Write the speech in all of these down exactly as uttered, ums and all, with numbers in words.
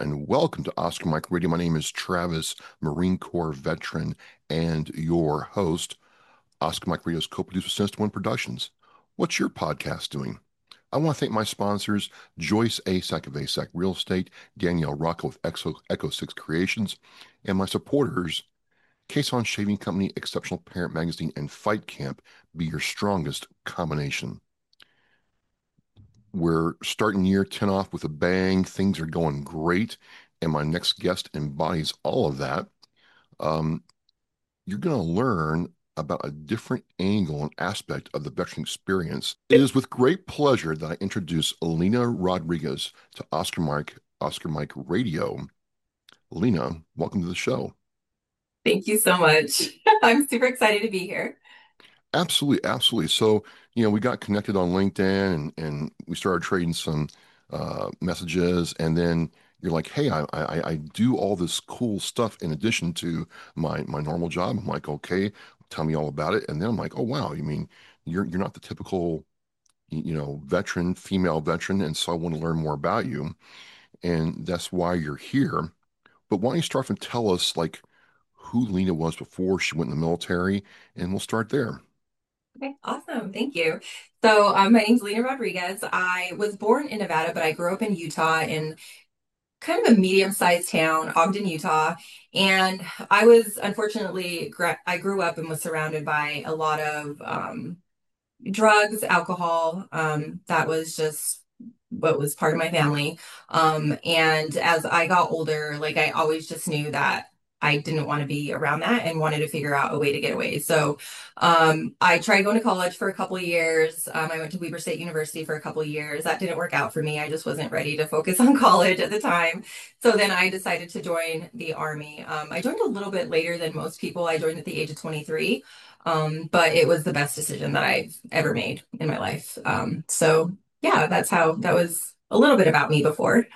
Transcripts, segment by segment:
and welcome to Oscar Mike Radio. My name is Travis, Marine Corps veteran, and your host. Oscar Mike Radio is co-produced with Sinister One Productions. What's your podcast doing? I want to thank my sponsors, Joyce Asack of Asack Real Estate, Danielle Rocco with Exo, Echo six Creations, and my supporters, Cason Shaving Company, Exceptional Parent Magazine, and Fight Camp. Be your strongest combination. We're starting year ten off with a bang. Things are going great. And my next guest embodies all of that. Um, you're going to learn about a different angle and aspect of the veteran experience. It is with great pleasure that I introduce Lena Rodriguez to Oscar Mike, Oscar Mike Radio. Lena, welcome to the show. Thank you so much. I'm super excited to be here. Absolutely, absolutely. So, you know, we got connected on LinkedIn and and we started trading some uh, messages, and then you're like, "Hey, I, I I do all this cool stuff in addition to my my normal job." I'm like, "Okay, tell me all about it." And then I'm like, "Oh wow, you mean you're you're not the typical, you know, veteran, female veteran, and so I want to learn more about you, and that's why you're here." But why don't you start and tell us like who Lena was before she went in the military, and we'll start there. Okay, awesome. Thank you. So, um, my name's Lena Rodriguez. I was born in Nevada, but I grew up in Utah in kind of a medium-sized town, Ogden, Utah. And I was unfortunately, gra- I grew up and was surrounded by a lot of um, drugs, alcohol. Um, that was just what was part of my family. Um, and as I got older, like I always just knew that I didn't want to be around that and wanted to figure out a way to get away. So um, I tried going to college for a couple of years. Um, I went to Weber State University for a couple of years. That didn't work out for me. I just wasn't ready to focus on college at the time. So then I decided to join the Army. Um, I joined a little bit later than most people. I joined at the age of twenty-three. Um, but it was the best decision that I've ever made in my life. Um, so yeah, that's how that was a little bit about me before.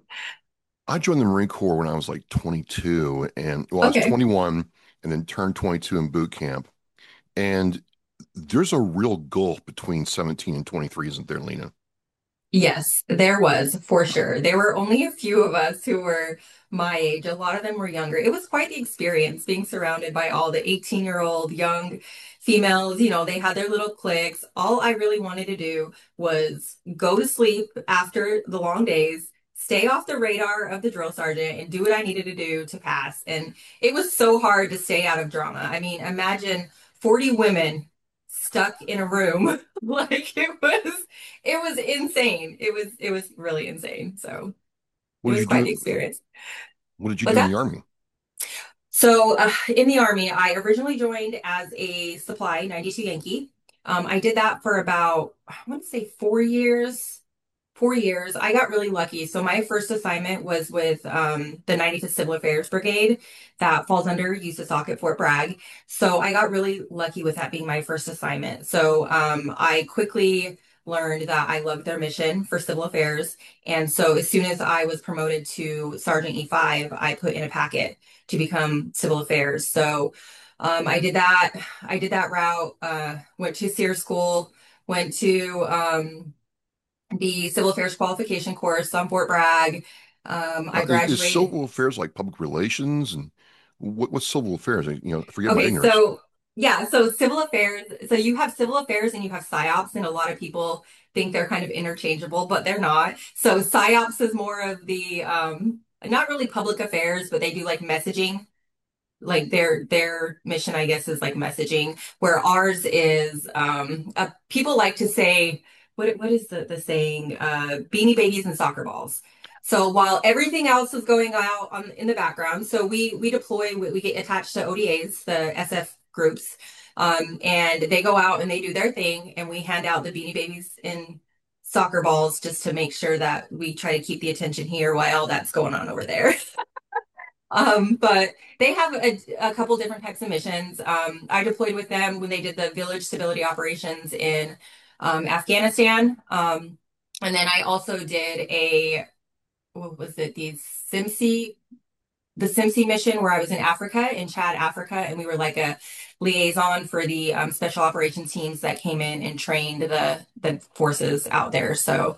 I joined the Marine Corps when I was like twenty-two, and well, I was Okay. twenty-one and then turned twenty-two in boot camp. And there's a real gulf between seventeen and twenty-three, isn't there, Lena? Yes, there was for sure. There were only a few of us who were my age. A lot of them were younger. It was quite the experience being surrounded by all the eighteen year old young females. You know, they had their little cliques. All I really wanted to do was go to sleep after the long days, stay off the radar of the drill sergeant, and do what I needed to do to pass. And it was so hard to stay out of drama. I mean, imagine forty women stuck in a room. Like it was it was insane. It was it was really insane. So What it did was you quite the do? experience. What did you But do in that the Army? so uh, in the Army, I originally joined as a supply ninety-two Yankee. Um, I did that for about I want to say four years. Four years. I got really lucky. So my first assignment was with um, the ninety-fifth Civil Affairs Brigade that falls under USASOC at Fort Bragg. So I got really lucky with that being my first assignment. So um, I quickly learned that I loved their mission for civil affairs. And so as soon as I was promoted to Sergeant E five, I put in a packet to become civil affairs. So um, I did that. I did that route, uh, went to SEER school, went to um, the civil affairs qualification course on Fort Bragg. Um, Uh, I is, is graduated. civil affairs like public relations, and what, what's civil affairs? You know, forgive my Okay, ignorance. so yeah, so civil affairs. So you have civil affairs and you have psyops, and a lot of people think they're kind of interchangeable, but they're not. So psyops is more of the um, not really public affairs, but they do like messaging. Like their their mission, I guess, is like messaging, where ours is um, uh, people like to say what what is the the saying? Uh, beanie babies and soccer balls. So while everything else is going out on in the background, so we we deploy we, we get attached to O D As, the S F groups, um, and they go out and they do their thing, and we hand out the beanie babies and soccer balls just to make sure that we try to keep the attention here while that's going on over there. Um, but they have a, a couple different types of missions. Um, I deployed with them when they did the village stability operations in um, Afghanistan. Um, and then I also did a, what was it, the SIMSI, the SIMSI mission where I was in Africa, in Chad, Africa, and we were like a liaison for the um, special operations teams that came in and trained the the forces out there. So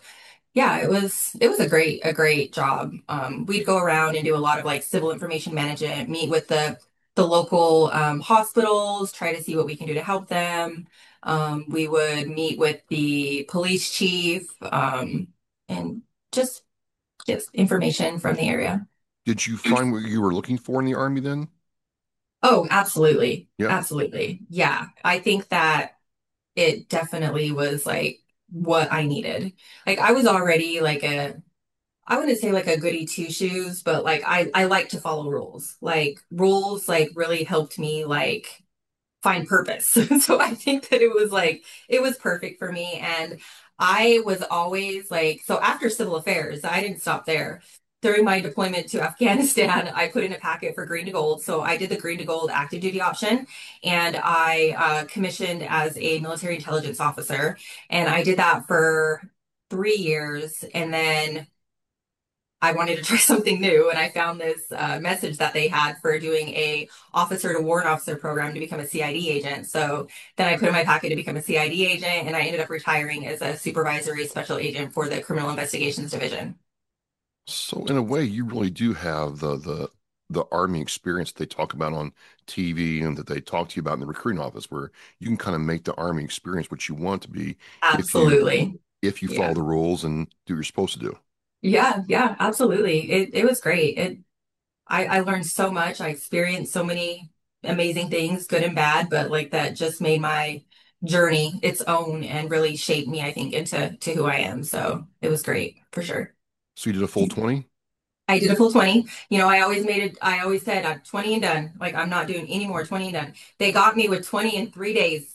Yeah, it was it was a great a great job. Um, we'd go around and do a lot of like civil information management, meet with the the local um, hospitals, try to see what we can do to help them. Um, we would meet with the police chief, um, and just get information from the area. Did you find what you were looking for in the Army then? Oh, absolutely. Yeah. Absolutely. Yeah. I think that it definitely was like what I needed. Like I was already like a I wouldn't say like a goody two shoes, but like I I like to follow rules. Like rules like really helped me like find purpose. So I think that it was like it was perfect for me. And I was always like, so after civil affairs, I didn't stop there. During my deployment to Afghanistan, I put in a packet for green to gold. So I did the green to gold active duty option, and I uh, commissioned as a military intelligence officer. And I did that for three years. And then I wanted to try something new, and I found this uh, message that they had for doing a officer to warrant officer program to become a C I D agent. So then I put in my packet to become a C I D agent, and I ended up retiring as a supervisory special agent for the Criminal Investigations Division. So in a way, you really do have the the the Army experience they talk about on T V and that they talk to you about in the recruiting office, where you can kind of make the Army experience what you want to be if you Absolutely. if you follow Yeah. the rules and do what you're supposed to do. Yeah, yeah, absolutely. It it was great. It I, I learned so much. I experienced so many amazing things, good and bad, but like that just made my journey its own and really shaped me, I think, into to who I am. So it was great for sure. So you did a full twenty? I did a full twenty. You know, I always made it, I always said I'm twenty and done. Like I'm not doing any more twenty and done. They got me with twenty in three days.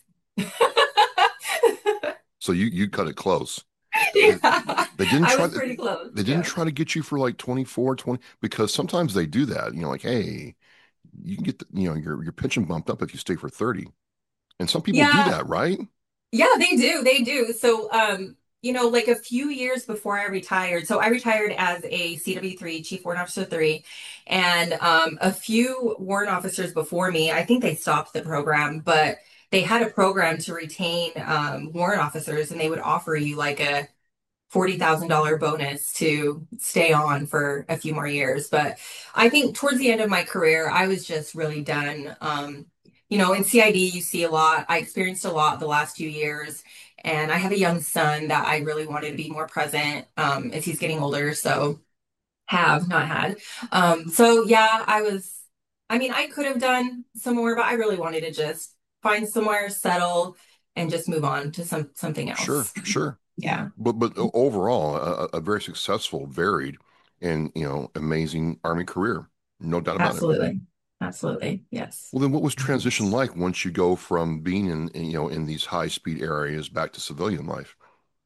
So you you cut it close. They, Yeah, they didn't I try was to pretty close. they didn't Yeah. try to get you for like twenty-four, twenty because sometimes they do that. You know, like, hey, you can get the, you know, your your pension bumped up if you stay for thirty. And some people do Yeah, that, right? Yeah, they do. They do. So, um, you know, like a few years before I retired, so I retired as a C W three, Chief Warrant Officer three, and um, a few warrant officers before me, I think they stopped the program, but they had a program to retain um, warrant officers, and they would offer you like a forty thousand dollars bonus to stay on for a few more years. But I think towards the end of my career, I was just really done. Um, you know, in C I D, you see a lot. I experienced a lot the last few years, and I have a young son that I really wanted to be more present um, as he's getting older. So, have not had. Um, so, yeah, I was, I mean, I could have done some more, but I really wanted to just find somewhere, settle, and just move on to some something Sure, else. sure. Yeah. But but overall, a, a very successful, varied, and you know, amazing Army career. No doubt about it. Absolutely. Absolutely. Yes. Well, then what was transition like once you go from being in, in, you know, in these high speed areas back to civilian life?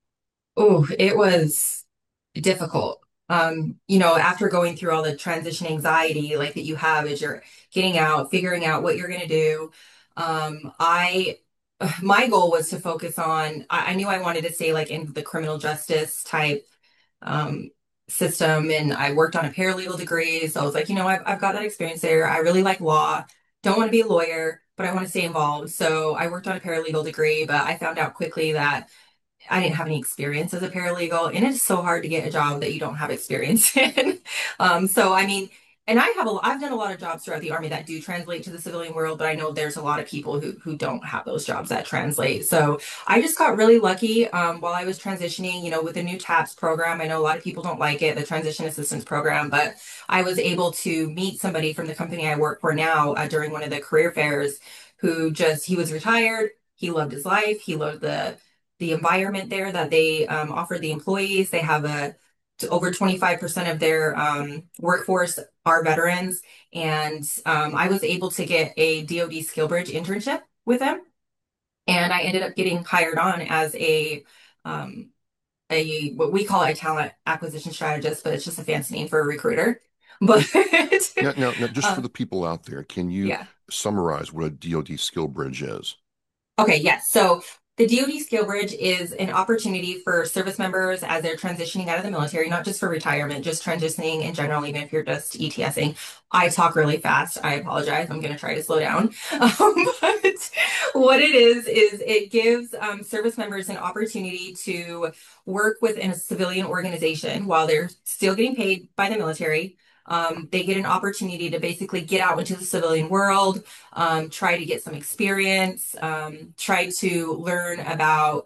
Oh, it was difficult. Um, you know, after going through all the transition anxiety like that you have as you're getting out, figuring out what you're going to do, um, I my goal was to focus on I, I knew I wanted to stay like in the criminal justice type um system, and I worked on a paralegal degree. So I was like, you know, I've I've got that experience there. I really like law. Don't want to be a lawyer, but I want to stay involved. So I worked on a paralegal degree, but I found out quickly that I didn't have any experience as a paralegal, and it's so hard to get a job that you don't have experience in. Um, so I mean, and I have a, I've done a lot of jobs throughout the Army that do translate to the civilian world, but I know there's a lot of people who who don't have those jobs that translate. So I just got really lucky um, while I was transitioning, you know, with the new TAPS program. I know a lot of people don't like it, the transition assistance program, but I was able to meet somebody from the company I work for now uh, during one of the career fairs who just he was retired. He loved his life. He loved the the environment there that they um, offer the employees. They have a over twenty-five percent of their um, workforce are veterans. And um, I was able to get a D O D SkillBridge internship with them. And I ended up getting hired on as a um, a what we call a talent acquisition strategist, but it's just a fancy name for a recruiter. But Now, now, now, just for uh, the people out there, can you yeah. summarize what a D O D skill bridge is? Okay, yes. So The D O D Skill Bridge is an opportunity for service members as they're transitioning out of the military, not just for retirement, just transitioning in general, even if you're just ETSing. I talk really fast. I apologize. I'm going to try to slow down. Um, but what it is, is it gives um, service members an opportunity to work within a civilian organization while they're still getting paid by the military. Um, they get an opportunity to basically get out into the civilian world, um, try to get some experience, um, try to learn about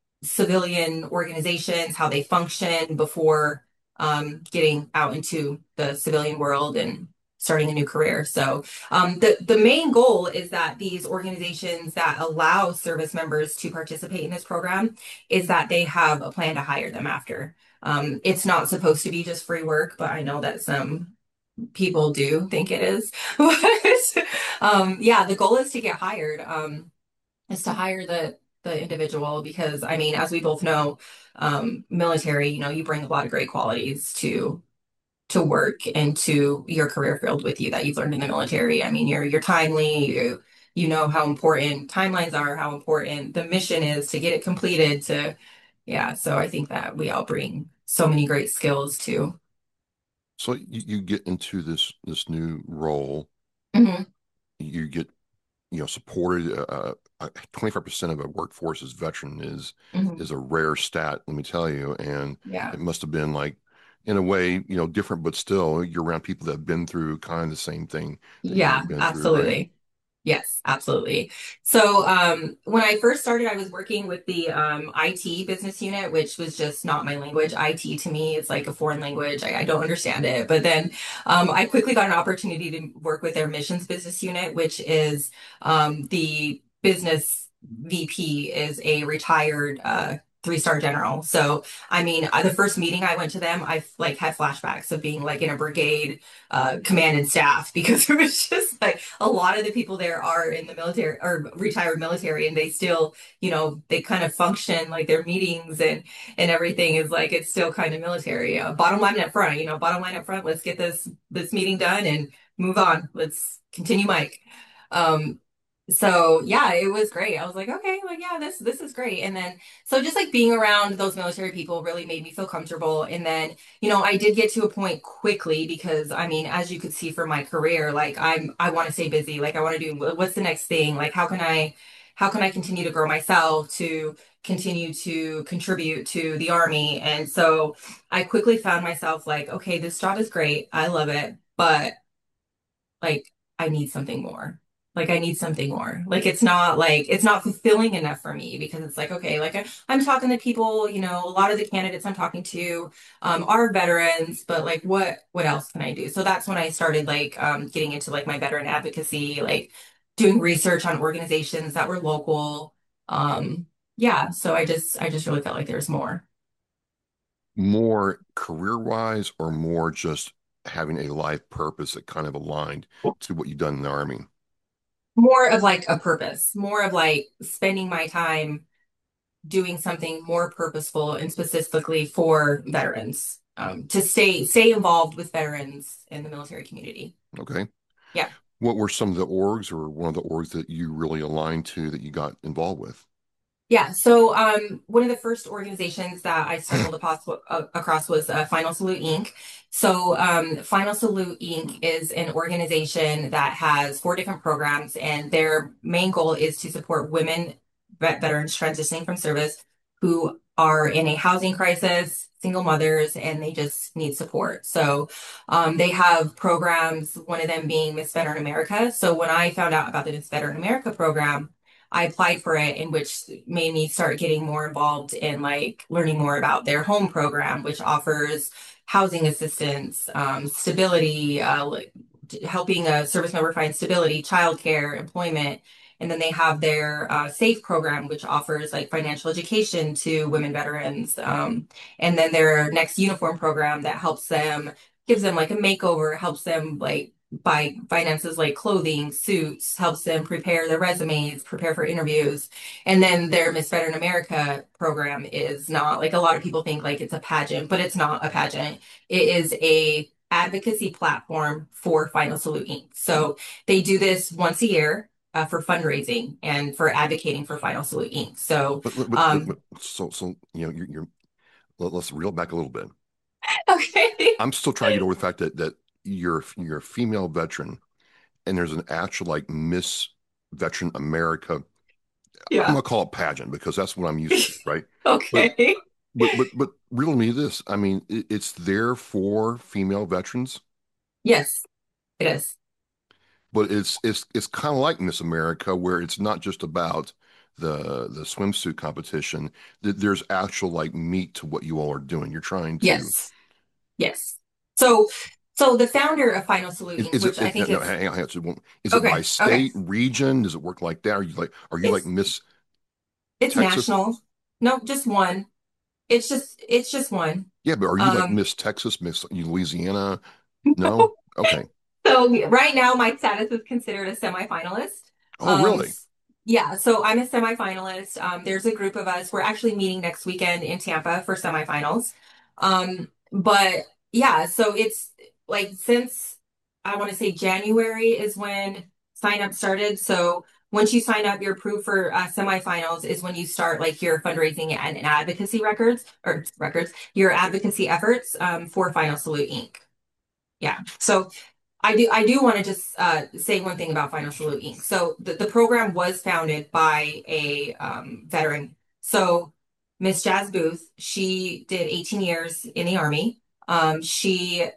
civilian organizations, how they function before um, getting out into the civilian world and starting a new career. So um, the the main goal is that these organizations that allow service members to participate in this program is that they have a plan to hire them after. Um, it's not supposed to be just free work, but I know that some people do think it is. But um, yeah, the goal is to get hired, um, is to hire the the individual because I mean, as we both know, um, military, you know, you bring a lot of great qualities to to work and to your career field with you that you've learned in the military. I mean, you're you're timely, you you know how important timelines are, how important the mission is to get it completed to yeah, so I think that we all bring so many great skills too. So you, you get into this this new role, Hmm. you get you know supported. Uh, uh, twenty-five percent of a workforce is veteran is Hmm. is a rare stat, let me tell you. And Yeah. it must have been like, in a way, you know, different, but still you're around people that have been through kind of the same thing that Yeah, you've been through, right? absolutely. Yes, absolutely. So um, when I first started, I was working with the um, I T business unit, which was just not my language. I T to me is like a foreign language. I, I don't understand it. But then um, I quickly got an opportunity to work with their missions business unit, which is um, the business V P is a retired uh, three-star general. So I mean, uh, the first meeting I went to them, I like had flashbacks of being like in a brigade uh, command and staff because it was just like a lot of the people there are in the military or retired military and they still, you know, they kind of function like their meetings and and everything is like it's still kind of military. Uh, bottom line up front, you know, bottom line up front, let's get this this meeting done and move on. Let's continue, Mike. Um, so yeah, it was great. I was like, okay, like yeah, this this is great. And then so just like being around those military people really made me feel comfortable. And then you know, I did get to a point quickly because I mean, as you could see from my career, like I'm I want to stay busy. Like I want to do what's the next thing? Like how can I how can I continue to grow myself to continue to contribute to the army? And so I quickly found myself like, okay, this job is great. I love it, but like I need something more. Like I need something more. Like it's not like it's not fulfilling enough for me because it's like okay, like I, I'm talking to people, you know, a lot of the candidates I'm talking to um, are veterans, but like what what else can I do? So that's when I started like um, getting into like my veteran advocacy, like doing research on organizations that were local. Um, yeah, so I just I just really felt like there was more. More career wise or more just having a life purpose that kind of aligned to what you've done in the army? More of like a purpose, more of like spending my time doing something more purposeful and specifically for veterans um, to stay stay involved with veterans in the military community. Okay. Yeah. What were some of the orgs or one of the orgs that you really aligned to that you got involved with? Yeah, so um, one of the first organizations that I stumbled across, uh, across was uh, Final Salute Inc. So um, Final Salute Inc is an organization that has four different programs, and their main goal is to support women vet veterans transitioning from service who are in a housing crisis, single mothers, and they just need support. So um, they have programs, one of them being Miss Veteran America. So when I found out about the Miss Veteran America program, I applied for it, in which made me start getting more involved in like learning more about their home program, which offers housing assistance, um, stability, uh, like, helping a service member find stability, childcare, employment. And then they have their uh, SAFE program, which offers like financial education to women veterans. Um, and then their next uniform program that helps them, gives them like a makeover, helps them like buy finances like clothing, suits, helps them prepare their resumes, prepare for interviews. And then their Miss Veteran America program is not like a lot of people think like it's a pageant, but it's not a pageant. It is a advocacy platform for Final Salute Inc. So they do this once a year. uh, for fundraising and for advocating for Final Salute Inc. So, But, but, but, um, but so, so, you know, you're, you're, let- let's reel back a little bit. okay. I'm still trying to get over the fact that, that you're, you're a female veteran and there's an actual like Miss Veteran America. I'm Yeah. gonna call it pageant because that's what I'm used to, right? But, Okay. but, but, but riddle me this. I mean, it, it's there for female veterans, Yes, it is. but it's, it's, it's kind of like Miss America where it's not just about the, the swimsuit competition. There's actual like meat to what you all are doing. You're trying to. Yes. Yes. So, so the founder of Final Salute Is, Inc, is it, which I it no, think no, is hang on, hang on. So, is it by okay, okay. state, region? Does it work like that? Are you like, are you like It's Miss it's Texas? national. No, just one. It's just it's just one. Yeah, but are you like Um, Miss Texas, Miss Louisiana? No? Okay. so right now my status is considered a semifinalist. Oh, Um, really? s- yeah, so I'm a semifinalist. Um, there's a group of us. We're actually meeting next weekend in Tampa for semifinals. Um, but yeah, so it's like since I want to say January is when sign up started. So once you sign up, you're approved for uh, semifinals is when you start like your fundraising and, and advocacy records or records, your advocacy efforts um, for Final Salute Inc. Yeah. So I do I do want to just uh, say one thing about Final Salute Inc. So the, the program was founded by a um, veteran. So Miss Jazz Booth, she did eighteen years in the Army. Um, she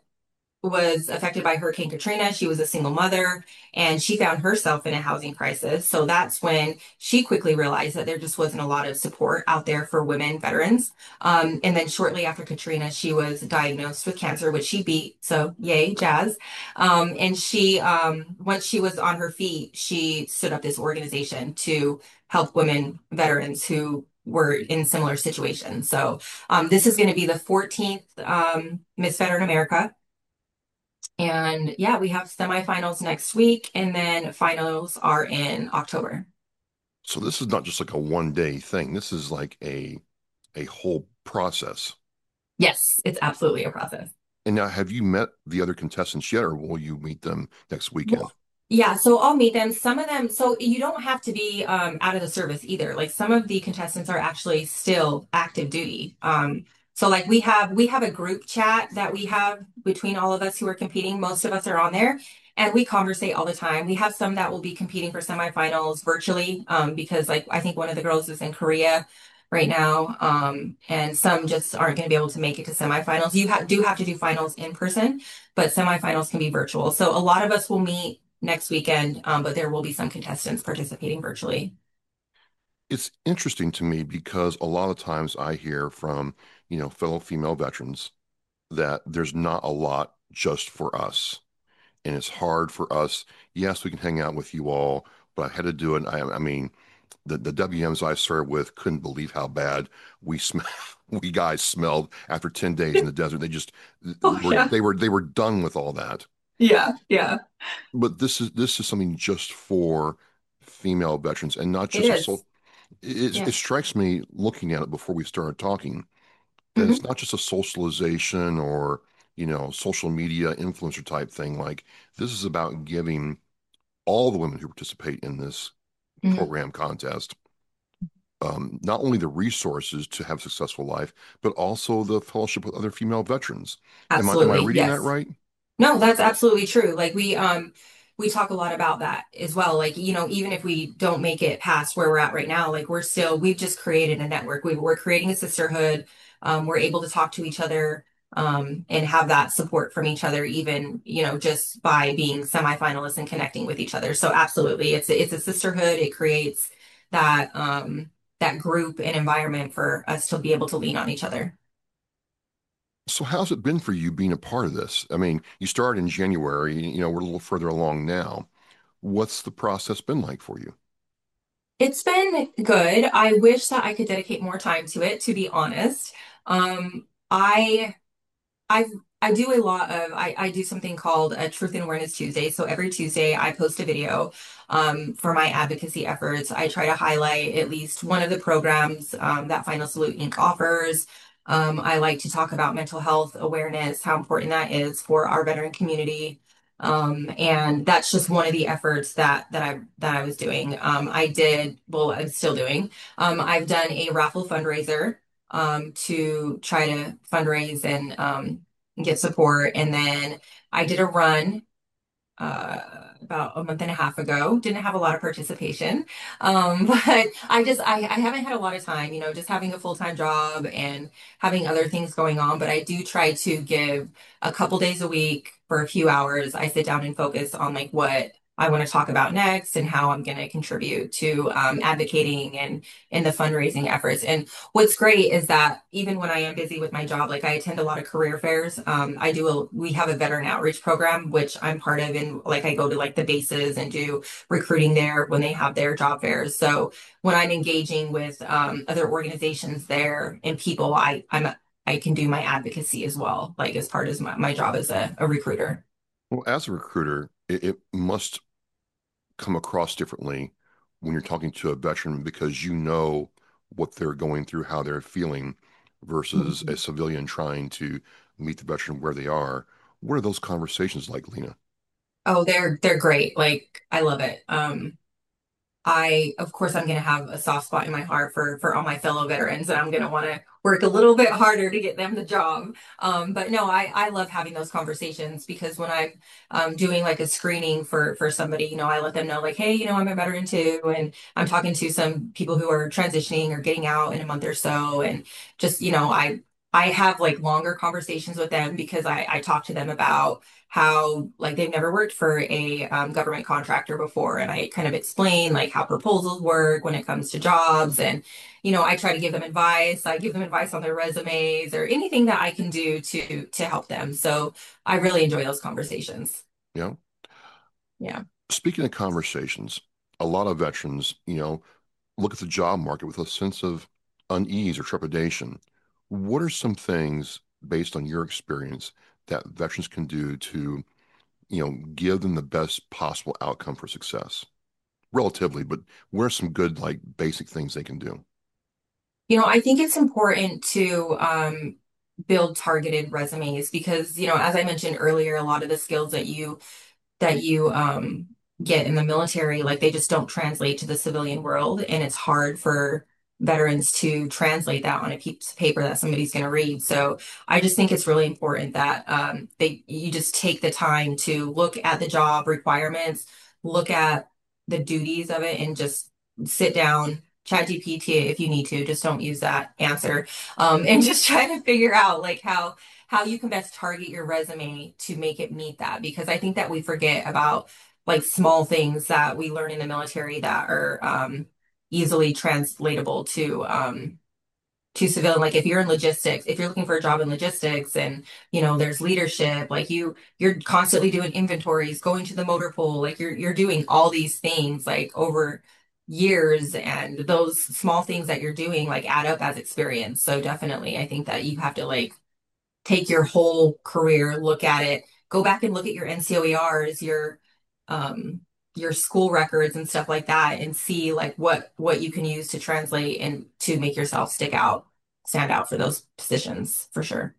was affected by Hurricane Katrina. She was a single mother and she found herself in a housing crisis. So that's when she quickly realized that there just wasn't a lot of support out there for women veterans. Um, and then shortly after Katrina, she was diagnosed with cancer, which she beat. So yay, Jazz. Um, and she, um, once she was on her feet, she stood up this organization to help women veterans who were in similar situations. So um, this is going to be the fourteenth um, Miss Veteran America. And yeah, we have semifinals next week, and then finals are in October. So this is not just like a one day thing. This is like a a whole process. Yes, it's absolutely a process. And now, have you met the other contestants yet, or will you meet them next weekend? Well, yeah, so I'll meet them. Some of them, so you don't have to be um, out of the service either. Like some of the contestants are actually still active duty. Um, so like we have we have a group chat that we have between all of us who are competing. Most of us are on there, and we conversate all the time. We have some that will be competing for semifinals virtually um, because like I think one of the girls is in Korea right now, um, and some just aren't going to be able to make it to semifinals. You ha do have to do finals in person, but semifinals can be virtual. So a lot of us will meet next weekend, um, but there will be some contestants participating virtually. It's interesting to me because a lot of times I hear from, you know, fellow female veterans that there's not a lot just for us. And it's hard for us. Yes, we can hang out with you all, but I had to do it. I, I mean, the, the W Ms I served with couldn't believe how bad we smell. We guys smelled after ten days in the desert. They just Oh were yeah. they were they were done with all that. Yeah, yeah, But this is this is something just for female veterans and not it just a is. soul. It, Yeah. it strikes me looking at it before we started talking that it's Hmm. not just a socialization or, you know, social media influencer type thing. Like this is about giving all the women who participate in this Hmm. program contest um, not only the resources to have a successful life, but also the fellowship with other female veterans. Am I am I Absolutely. reading that Yes. right? No, that's absolutely true. Like we um we talk a lot about that as well. Like, you know, even if we don't make it past where we're at right now, like we're still we've just created a network. We, we're creating a sisterhood. Um, we're able to talk to each other um and have that support from each other, even, you know, just by being semifinalists and connecting with each other. So absolutely, it's a, it's a sisterhood. It creates that um that group and environment for us to be able to lean on each other. So how's it been for you being a part of this? I mean, you started in January, you know, we're a little further along now. What's the process been like for you? It's been good. I wish that I could dedicate more time to it, to be honest. Um, I I I do a lot of I, I do something called a Truth and Awareness Tuesday. So every Tuesday I post a video um, for my advocacy efforts. I try to highlight at least one of the programs um, that Final Salute Inc offers. Um, I like to talk about mental health awareness, how important that is for our veteran community. Um, and that's just one of the efforts that that I that I was doing. Um, I did, well, I'm still doing. Um, I've done a raffle fundraiser um, to try to fundraise and um, get support, and then I did a run uh, about a month and a half ago. Didn't have a lot of participation, um, but I just I, I haven't had a lot of time. You know, just having a full-time job and having other things going on. But I do try to give a couple days a week for a few hours. I sit down and focus on like what I want to talk about next and how I'm going to contribute to um, advocating and in the fundraising efforts. And what's great is that even when I am busy with my job, like I attend a lot of career fairs. Um, I do a, we have a veteran outreach program, which I'm part of. And like I go to like the bases and do recruiting there when they have their job fairs. So when I'm engaging with um, other organizations there and people, I, I'm, a, I can do my advocacy as well, like as part of my, my job as a, a recruiter. Well, as a recruiter, it, it must come across differently when you're talking to a veteran because you know what they're going through, how they're feeling, versus a Mhm. civilian trying to meet the veteran where they are. What are those conversations like, Lena? Oh, they're they're great. Like I love it. Um, I, of course, I'm going to have a soft spot in my heart for for all my fellow veterans, and I'm going to want to work a little bit harder to get them the job. Um, but no, I I love having those conversations because when I'm um, doing like a screening for for somebody, you know, I let them know like, hey, you know, I'm a veteran too, and I'm talking to some people who are transitioning or getting out in a month or so, and just you know, I I have like longer conversations with them because I I talk to them about how like they've never worked for a um, government contractor before and I kind of explain like how proposals work when it comes to jobs and you know I try to give them advice. I give them advice on their resumes or anything that I can do to to help them. So I really enjoy those conversations. You know, Yeah. speaking of conversations, a lot of veterans, you know, look at the job market with a sense of unease or trepidation. What are some things based on your experience that veterans can do to, you know, give them the best possible outcome for success? Relatively, but what are some good, like, basic things they can do? You know, I think it's important to um, build targeted resumes because, you know, as I mentioned earlier, a lot of the skills that you that you um, get in the military, like they just don't translate to the civilian world. And it's hard for veterans to translate that on a piece of paper that somebody's going to read. So I just think it's really important that um, they you just take the time to look at the job requirements, look at the duties of it, and just sit down. Chat G P T if you need to, just don't use that answer. Um, and just try to figure out like how how you can best target your resume to make it meet that because I think that we forget about like small things that we learn in the military that are um, easily translatable to um, to civilian. Like if you're in logistics, if you're looking for a job in logistics and you know there's leadership, like you you're constantly doing inventories, going to the motor pool, like you're you're doing all these things like over years and those small things that you're doing like add up as experience. So definitely I think that you have to like take your whole career, look at it, go back and look at your N C O E Rs, your um your school records and stuff like that and see like what what you can use to translate and to make yourself stick out, stand out for those positions for sure.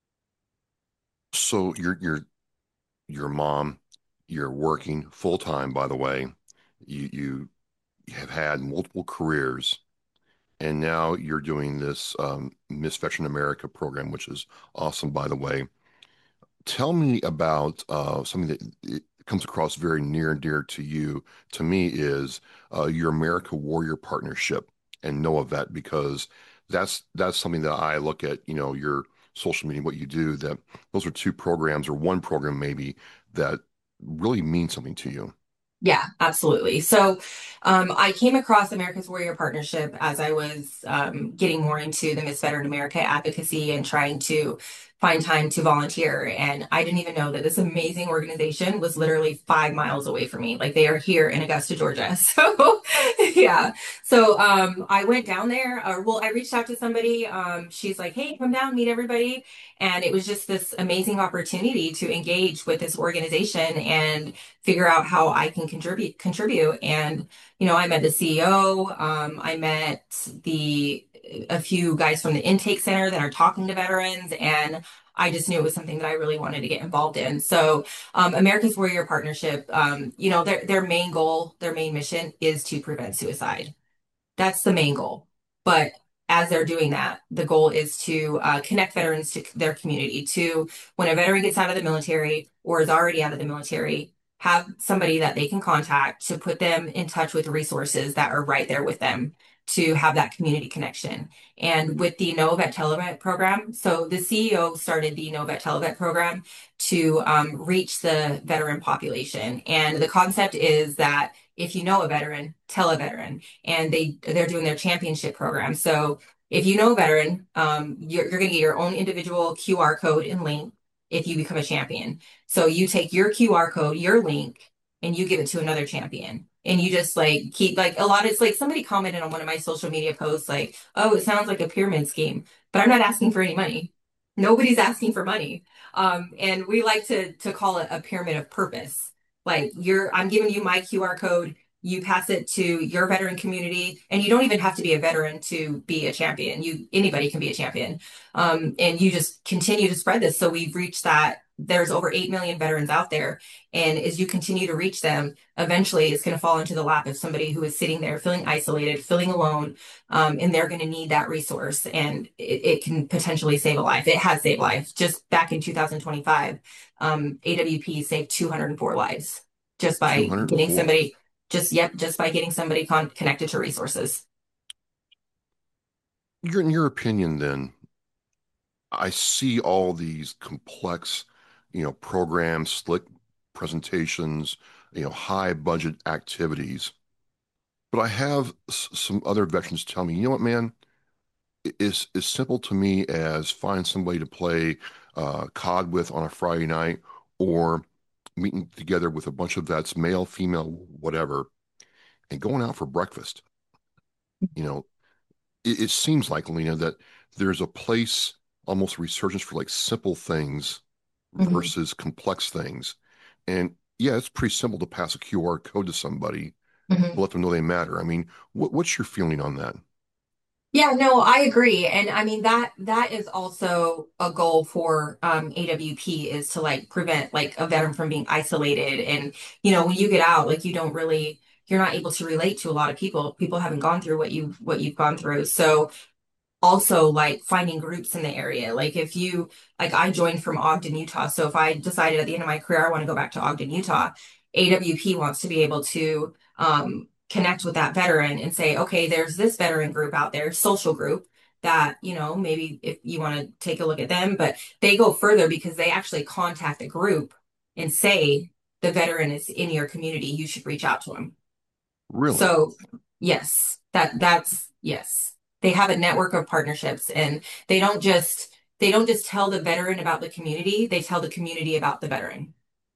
So your your your mom, you're working full time, by the way. You you have had multiple careers, and now you're doing this um, Miss Veteran America program, which is awesome, by the way. Tell me about uh, something that it comes across very near and dear to you. To me, is uh, your America Warrior Partnership and Know a Vet, because that's that's something that I look at. You know, your social media, what you do. That those are two programs, or one program maybe, that really mean something to you. Yeah, absolutely. So, um, I came across America's Warrior Partnership as I was um, getting more into the Miss Veteran America advocacy and trying to find time to volunteer. And I didn't even know that this amazing organization was literally five miles away from me. Like they are here in Augusta, Georgia. So, yeah. So, um, I went down there. Or, well, I reached out to somebody. Um, she's like, "Hey, come down, meet everybody." And it was just this amazing opportunity to engage with this organization and figure out how I can contribute contribute. And you know, I met the C E O. Um, I met the a few guys from the intake center that are talking to veterans, and I just knew it was something that I really wanted to get involved in. So, um, America's Warrior Partnership, um, you know, their their main goal, their main mission is to prevent suicide. That's the main goal. But as they're doing that, the goal is to uh, connect veterans to their community, to when a veteran gets out of the military or is already out of the military, have somebody that they can contact to put them in touch with resources that are right there with them to have that community connection. And with the Know Vet Televet program, so the C E O started the Know Vet Televet program to um, reach the veteran population. And the concept is that if you know a veteran, tell a veteran, and they they're doing their championship program. So if you know a veteran, um, you're, you're going to get your own individual Q R code and link if you become a champion. So you take your Q R code, your link, and you give it to another champion. And you just like keep like a lot of it's like somebody commented on one of my social media posts, like, oh, it sounds like a pyramid scheme, but I'm not asking for any money. Nobody's asking for money. Um, and we like to to call it a pyramid of purpose. Like you're, I'm giving you my Q R code, you pass it to your veteran community, and you don't even have to be a veteran to be a champion. You anybody can be a champion, um, and you just continue to spread this. So we've reached that. There's over eight million veterans out there, and as you continue to reach them, eventually it's going to fall into the lap of somebody who is sitting there feeling isolated, feeling alone, um, and they're going to need that resource, and it, it can potentially save a life. It has saved life. Just back in two thousand twenty-five, um, A W P saved two hundred four lives just by getting two hundred four. somebody, just, yep, just by getting somebody con connected to resources. You're, in your opinion, then, I see all these complex, you know, programs, slick presentations, you know, high budget activities. But I have s- some other veterans tell me, you know what, man, it is as simple to me as find somebody to play uh, C O D with on a Friday night or meeting together with a bunch of vets, male, female, whatever, and going out for breakfast. You know, it, it seems like, Lena, that there's a place, almost resurgence for like simple things Mhm. versus complex things. And yeah, it's pretty simple to pass a Q R code to somebody to Mhm. let them know they matter. I mean, what, what's your feeling on that? Yeah, no, I agree. And I mean that that is also a goal for um A W P is to like prevent like a veteran from being isolated. And you know, when you get out, like you don't really you're not able to relate to a lot of people. People haven't gone through what you what you've gone through. So also like finding groups in the area. Like if you, like I joined from Ogden, Utah. So if I decided at the end of my career, I want to go back to Ogden, Utah, A W P wants to be able to um, connect with that veteran and say, okay, there's this veteran group out there, social group that, you know, maybe if you want to take a look at them, but they go further because they actually contact the group and say, the veteran is in your community, you should reach out to them. Really? So yes, that that's yes. They have a network of partnerships and they don't just they don't just tell the veteran about the community, they tell the community about the veteran.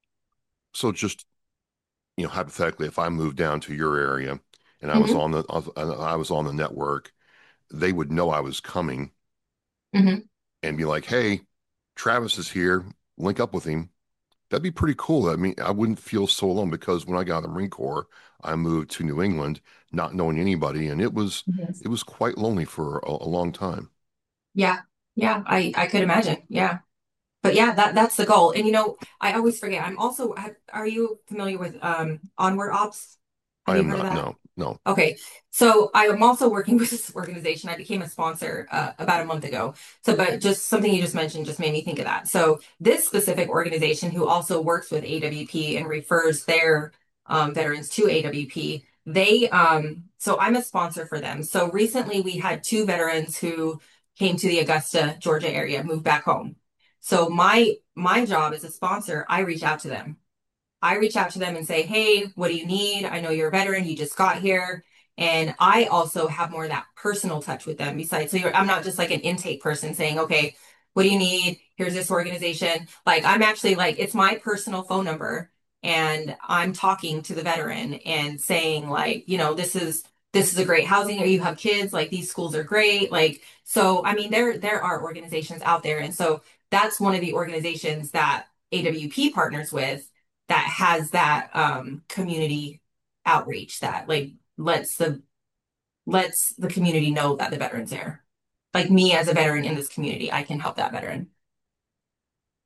So just, you know, hypothetically, if I moved down to your area and I was Hmm. on the I was on the network, they would know I was coming Hmm. and be like, "Hey, Travis is here. Link up with him." That'd be pretty cool. I mean, I wouldn't feel so alone because when I got out of the Marine Corps, I moved to New England, not knowing anybody, and it was Yes. it was quite lonely for a, a long time. Yeah. Yeah, I I could imagine. Yeah. But yeah, that that's the goal. And you know, I always forget. I'm also have, are you familiar with um Onward Ops? Have I you am heard of not. that? No, no, Okay, so I am also working with this organization. I became a sponsor uh, about a month ago. So, but just something you just mentioned just made me think of that. So, this specific organization, who also works with A W P and refers their um, veterans to A W P, they um, so I'm a sponsor for them. So recently, we had two veterans who came to the Augusta, Georgia area, moved back home. So my my job as a sponsor, I reach out to them. I reach out to them and say, hey, what do you need? I know you're a veteran, you just got here. And I also have more of that personal touch with them besides. So you're, I'm not just like an intake person saying, okay, what do you need? Here's this organization. Like I'm actually like, it's my personal phone number and I'm talking to the veteran and saying like, you know, this is, this is a great housing or you have kids, like these schools are great. Like, so, I mean, there, there are organizations out there. And so that's one of the organizations that A W P partners with that has that um, community outreach that like lets the lets the community know that the veteran's there. Like me as a veteran in this community, I can help that veteran.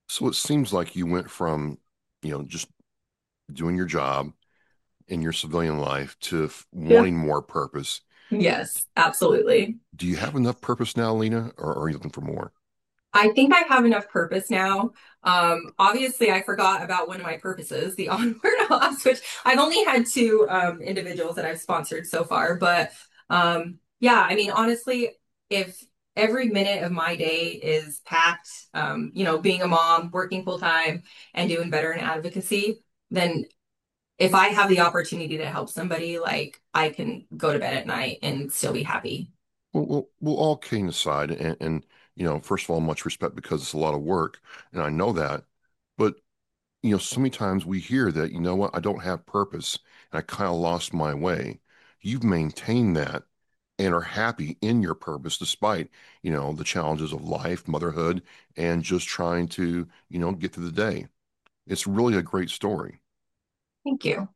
So it seems like you went from, you know, just doing your job in your civilian life to f- Yeah. wanting more purpose. Yes, absolutely. Do you have enough purpose now, Lena, or are you looking for more? I think I have enough purpose now. Um, obviously, I forgot about one of my purposes, the Onward Ops, which I've only had two um, individuals that I've sponsored so far. But um, yeah, I mean, honestly, if every minute of my day is packed, um, you know, being a mom, working full time, and doing better in advocacy, then if I have the opportunity to help somebody, like I can go to bed at night and still be happy. Well, well, well all kidding aside, and, and you know, first of all, much respect because it's a lot of work, and I know that. But you know, so many times we hear that, you know what, I don't have purpose, and I kind of lost my way. You've maintained that and are happy in your purpose despite, you know, the challenges of life, motherhood, and just trying to, you know, get through the day. It's really a great story. Thank you.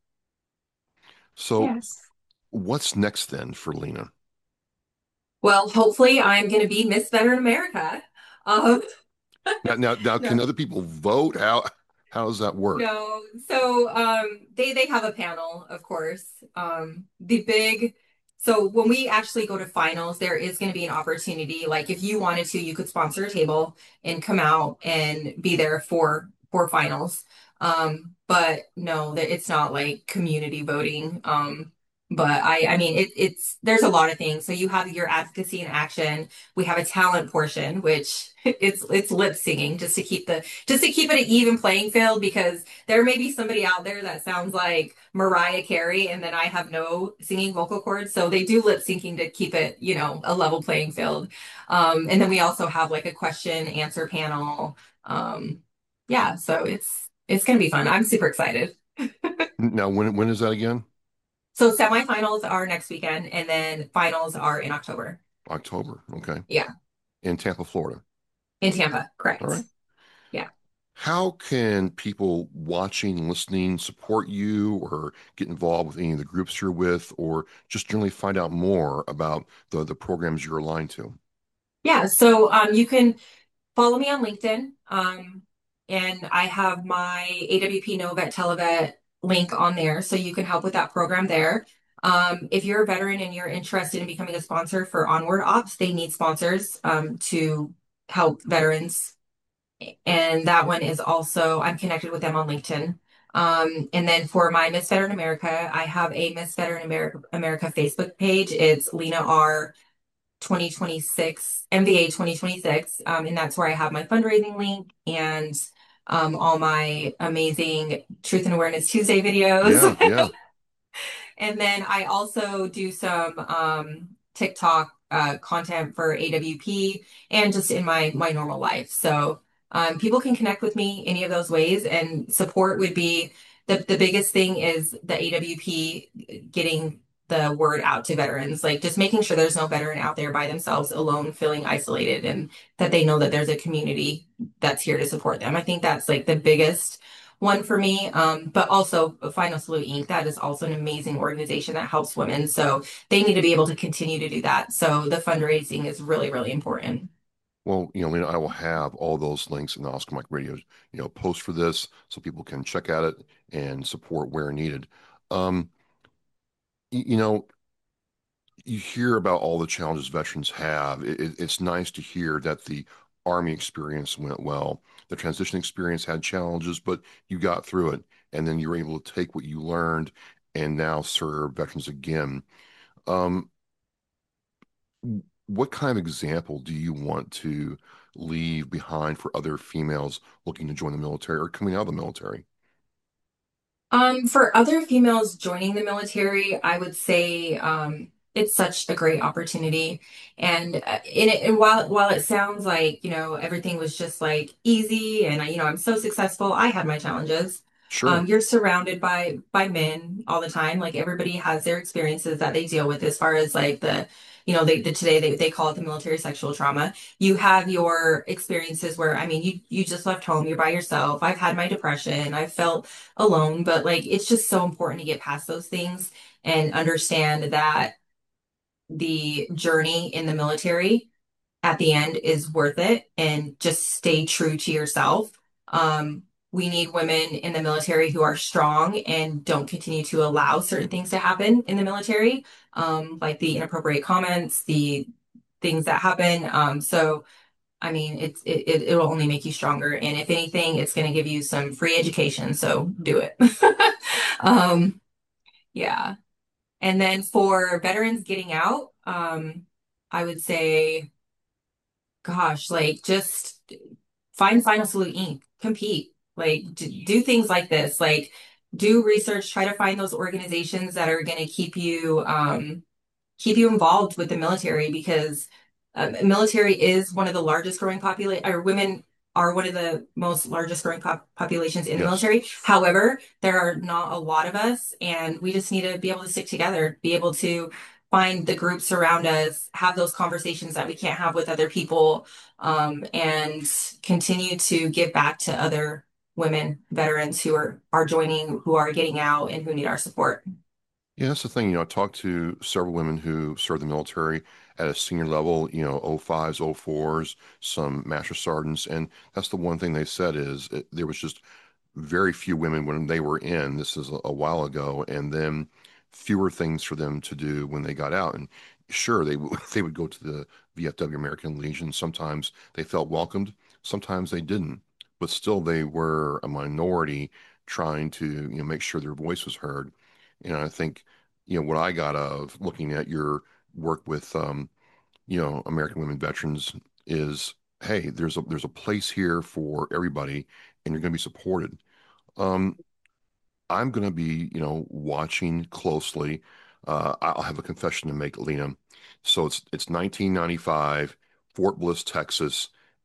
So, Yes. what's next then for Lena? Well, hopefully I'm going to be Miss Veteran America. Um, Now, now, now, can no, other people vote? How how does that work? no. So um, they they have a panel, of course. Um, the big so when we actually go to finals, there is going to be an opportunity. Like if you wanted to, you could sponsor a table and come out and be there for for finals. Um, but no, that it's not like community voting. Um, but I I mean it, it's there's a lot of things. So you have your advocacy and action. We have a talent portion, which it's it's lip singing just to keep the just to keep it an even playing field because there may be somebody out there that sounds like Mariah Carey and then I have no singing vocal cords. So they do lip syncing to keep it, you know, a level playing field. Um, and then we also have like a question answer panel. Um, yeah, so it's it's gonna be fun. I'm super excited. Now, when when is that again? So semifinals are next weekend and then finals are in October. October. Okay. Yeah, In Tampa, Florida. in Tampa, All correct. right. Yeah. How can people watching, listening support you or get involved with any of the groups you're with or just generally find out more about the, the programs you're aligned to? Yeah, so um, you can follow me on LinkedIn. Um, and I have my A W P Novet Televet link on there, so you can help with that program there. Um, if you're a veteran and you're interested in becoming a sponsor for Onward Ops, they need sponsors um, to help veterans. And that one is also, I'm connected with them on LinkedIn. Um, and then for my Miss Veteran America, I have a Miss Veteran America, America Facebook page. It's Lena R twenty twenty-six, M V A twenty twenty-six. Um, and that's where I have my fundraising link and um, all my amazing Truth and Awareness Tuesday Yeah, videos. yeah. And then I also do some um, TikTok uh, content for A W P and just in my my normal life. So um, people can connect with me any of those ways, and support would be the the biggest thing is the A W P getting the word out to veterans, like just making sure there's no veteran out there by themselves alone, feeling isolated, and that they know that there's a community that's here to support them. I think that's like the biggest one for me. Um, but also Final Salute Inc. That is also an amazing organization that helps women. So they need to be able to continue to do that. So the fundraising is really, really important. Well, you know, Lena, I will have all those links in the Oscar Mike Radio, you know, post for this so people can check at it and support where needed. Um, y- you know, you hear about all the challenges veterans have. It, it- it's nice to hear that the Army experience went well. The transition experience had challenges, but you got through it. And then you were able to take what you learned and now serve veterans again. Um, what kind of example do you want to leave behind for other females looking to join the military or coming out of the military? Um, for other females joining the military, I would say um, it's such a great opportunity. And uh, in it, and while while it sounds like, you know, everything was just like easy and I, you know, I'm so successful, I had my challenges. Sure. Um, you're surrounded by by men all the time. Like everybody has their experiences that they deal with as far as like the, you know, they, the today they, they call it the military sexual trauma. You have your experiences where, I mean, you you just left home, you're by yourself. I've had my depression. I've felt alone, but like it's just so important to get past those things and understand that the journey in the military at the end is worth it and just stay true to yourself. Um, we need women in the military who are strong and don't continue to allow certain things to happen in the military, um, like the inappropriate comments, the things that happen. Um, so, I mean, it's it, it it'll only make you stronger, and if anything, it's going to give you some free education. So do it. Um, yeah. And then for veterans getting out, um, I would say, gosh, like just find Final Salute Incorporated, compete, like d do things like this, like do research, try to find those organizations that are going to keep you um, keep you involved with the military because um, military is one of the largest growing population, or women are one of the most largest growing pop populations in the Yes. military. However, there are not a lot of us, and we just need to be able to stick together, be able to find the groups around us, have those conversations that we can't have with other people, um, and continue to give back to other women veterans who are are joining, who are getting out, and who need our support. Yeah, that's the thing. You know, I talked to several women who served the military at a senior level, you know, oh fives, oh fours, some master sergeants. And that's the one thing they said is it, there was just very few women when they were in. This is a, a while ago, and then fewer things for them to do when they got out. And sure, they w- they would go to the V F W American Legion. Sometimes they felt welcomed, sometimes they didn't. But still, they were a minority trying to, you know, make sure their voice was heard. And I think, you know, what I got of looking at your work with, um, you know, American women veterans is, hey, there's a there's a place here for everybody, and you're going to be supported. Um, I'm going to be, you know, watching closely. Uh, I'll have a confession to make, Lena. So it's it's nineteen ninety-five, Fort Bliss, Texas,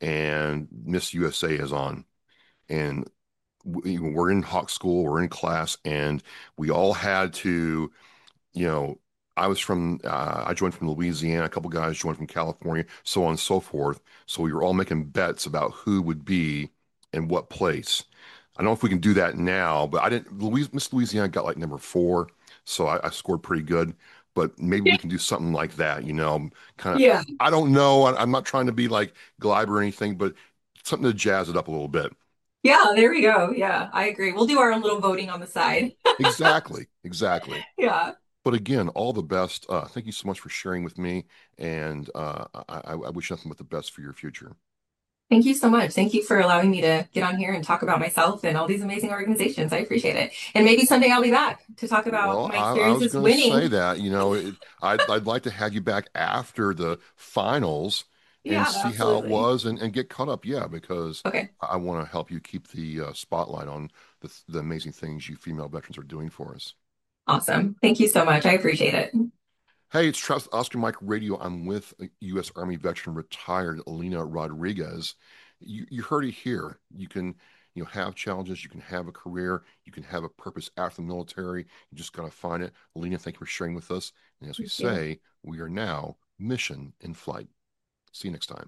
and Miss U S A is on, and we, we're in Hawk School, we're in class, and we all had to, you know, I was from, uh, I joined from Louisiana, a couple guys joined from California, so on and so forth. So we were all making bets about who would be in what place. I don't know if we can do that now, but I didn't, Louis, Miss Louisiana got like number four, so I, I scored pretty good. But maybe we can do something like that, you know, kind of, Yeah. I don't know. I, I'm not trying to be like Gleiber or anything, but something to jazz it up a little bit. Yeah, there we go. Yeah, I agree. We'll do our own little voting on the side. Exactly, exactly. Yeah. But again, all the best. Uh, thank you so much for sharing with me, and uh, I, I wish nothing but the best for your future. Thank you so much. Thank you for allowing me to get on here and talk about myself and all these amazing organizations. I appreciate it. And maybe someday I'll be back to talk about Well, my I, I was experiences going to say winning. that, you know, it, I'd, I'd like to have you back after the finals and Yeah, see how it absolutely. was and, and get caught up. Yeah, because Okay, I want to help you keep the uh, spotlight on the, the amazing things you female veterans are doing for us. awesome. Thank you so much. I appreciate it. Hey, it's Trust Oscar Mike Radio. I'm with U S. Army veteran retired Alina Rodriguez. You, you heard it here. You can, you know, have challenges. You can have a career. You can have a purpose after the military. You just got to find it. Alina, thank you for sharing with us. And as we Thank you. say, we are now mission in flight. See you next time.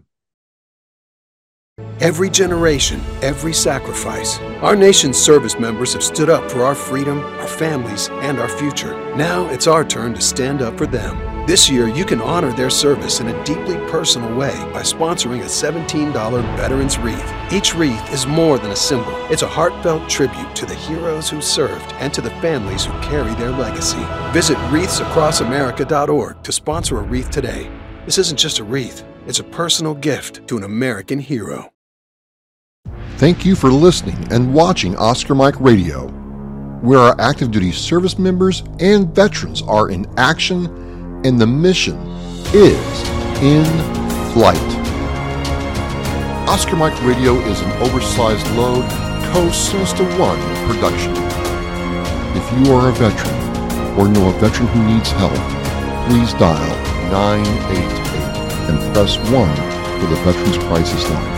Every generation, every sacrifice. Our nation's service members have stood up for our freedom, our families, and our future. Now it's our turn to stand up for them. This year, you can honor their service in a deeply personal way by sponsoring a seventeen dollar Veterans Wreath. Each wreath is more than a symbol. It's a heartfelt tribute to the heroes who served and to the families who carry their legacy. Visit wreaths across america dot org to sponsor a wreath today. This isn't just a wreath. It's a personal gift to an American hero. Thank you for listening and watching Oscar Mike Radio, where our active duty service members and veterans are in action and the mission is in flight. Oscar Mike Radio is an oversized load co-Sinister One production. If you are a veteran or know a veteran who needs help, please dial nine eight eight and press one for the Veterans Crisis Line.